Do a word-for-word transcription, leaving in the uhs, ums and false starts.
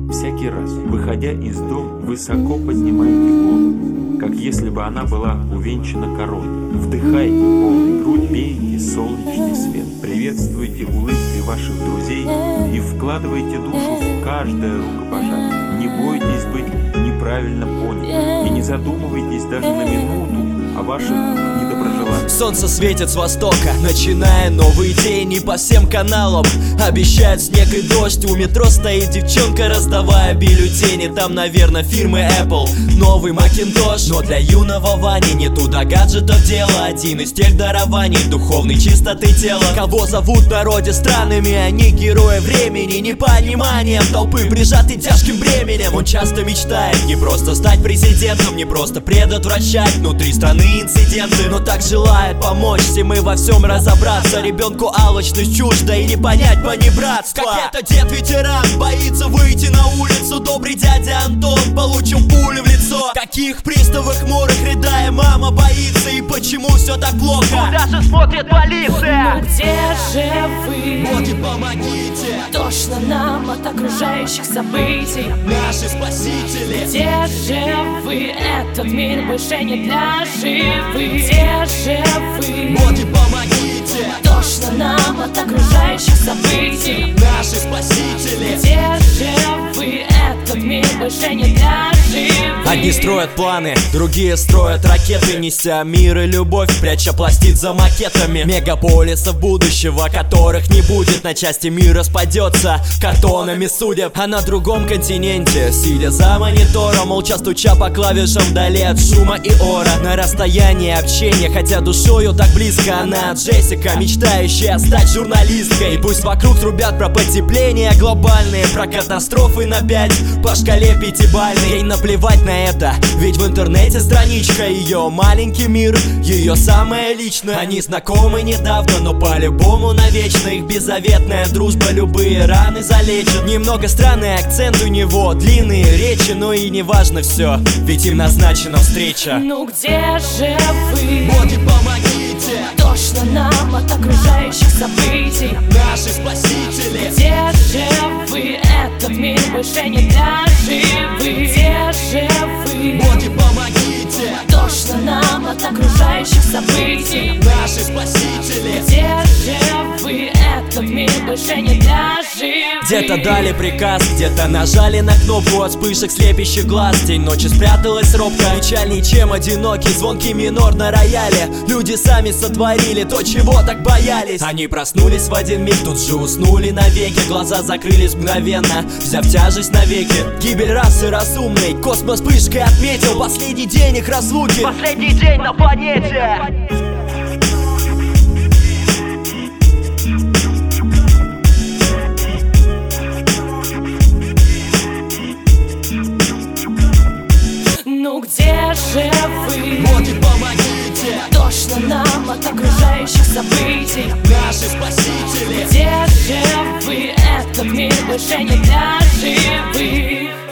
Всякий раз, выходя из дома, высоко поднимаете голову, как если бы она была увенчана короной. Вдыхайте полной грудь, пейте солнечный свет. Приветствуйте улыбкой ваших друзей и вкладывайте душу в каждое рукопожатие. Не бойтесь быть неправильно понятым и не задумывайтесь даже на минуту о ваших недоброжеланиях. Солнце светит с востока, начиная новый день. И по всем каналам обещают снег и дождь. У метро стоит девчонка, раздавая бюллетени. Там, наверное, фирмы Apple, новый Macintosh. Но для юного Вани не туда гаджетов дело. Один из тех дарований духовной чистоты тела. Кого зовут в народе странными, они герои времени. Непониманием толпы, прижаты тяжким бременем. Он часто мечтает не просто стать президентом, не просто предотвращать внутри страны инциденты, но так желает помочь всем и во всем разобраться. Ребенку алчность чужда и не понять понебратства. Как это дед-ветеран боится выйти на улицу. Добрый дядя Антон получил пулю в лицо. Каких приставов хмурых рыдая мама боится. И почему все так плохо? Куда же смотрит полиция? Ну где же вы? Боги, помогите! Тошно нам от окружающих событий. Наши спасители! Где же вы? Этот мир больше не для живых. Где же вы? Боги, помогите! Тошно нам от окружающих событий. Наши спасители! Где же вы? Этот мир больше не для живых. Одни строят планы, другие строят ракеты, неся мир и любовь, пряча пластид за макетами мегаполисов будущего, которых не будет. На части мир распадется картонами судеб. А на другом континенте, сидя за монитором, молча стуча по клавишам вдали от шума и ора, на расстоянии общения, хотя душою так близко, она Джессика, мечтающая стать журналисткой. Пусть вокруг трубят про потепление глобальные, про катастрофы на пять по шкале пятибалльной. Ей наплевать на это, ведь в интернете страничка ее маленький мир, ее самое личное. Они знакомы недавно, но по-любому навечно. Их беззаветная дружба любые раны залечит. Немного странный акцент у него, длинные речи, но и не важно все, ведь им назначена встреча. Ну где же вы? Боги, помогите! Тошно нам от окружающих событий. Наши спасители! Где же вы? Этот мир больше не для живых. Где же вы? Боги, помогите! Тошно нам от окружающих событий. Наши спасители! Где же вы? Этот мир больше не для живых. Где-то дали приказ, где-то нажали на кнопку. От вспышек слепящих глаз тень ночи спряталась робко. Печальней, чем одинокий звонкий минор на рояле. Люди сами сотворили то, чего так боялись. Они проснулись в один миг, тут же уснули навеки. Глаза закрылись мгновенно, взяв тяжесть навеки. Гибель расы разумной космос вспышкой отметил. Последний день их разлуки, последний день на планете. Ну где же вы? Боги, помогите! Тошно нам от окружающих событий. Наши спасители! Где же вы? Этот мир больше не для живых.